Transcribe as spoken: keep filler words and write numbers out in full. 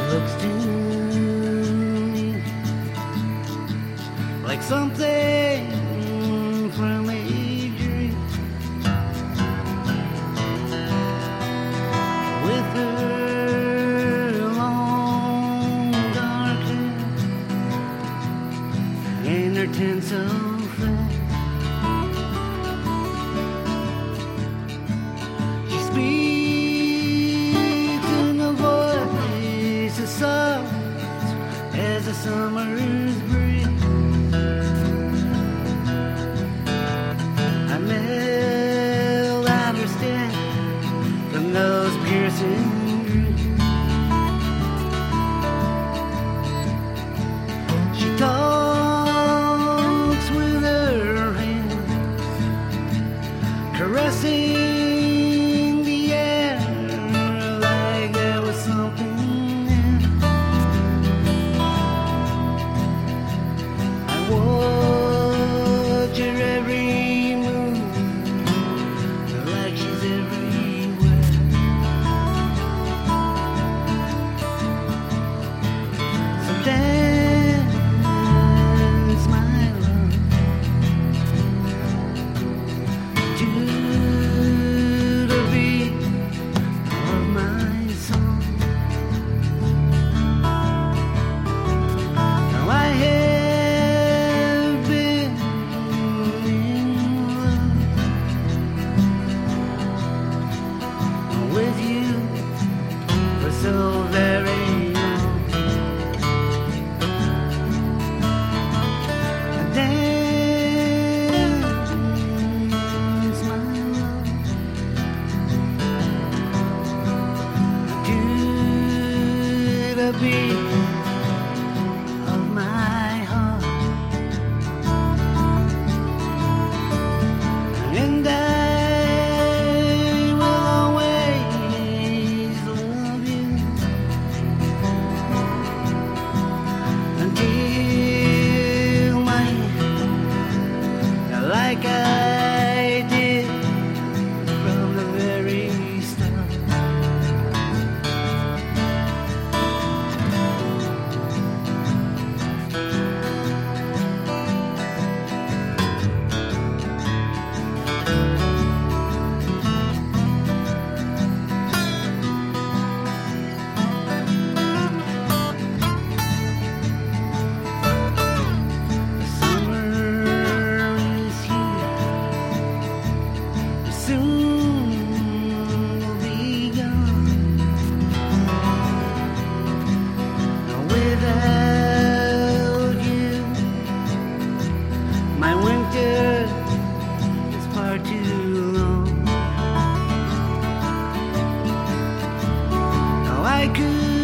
looks to me like something from a dream, with her long dark hair and her tinsel face. She speaks in a voice as soft as a summer's breeze. I melt out her stare from those piercing dreams. She talks with her hands, caressing the air like there was something there. I watch her every move, like she's everywhere. So dance, my love, to the beat of my song. Now I have been in love with you for so very long. Dance, my love, to the beat of my heart, and I will always love you until my like I did from the very start. Summer is here, soon will be gone. Without you, my winter is far too long. Now I could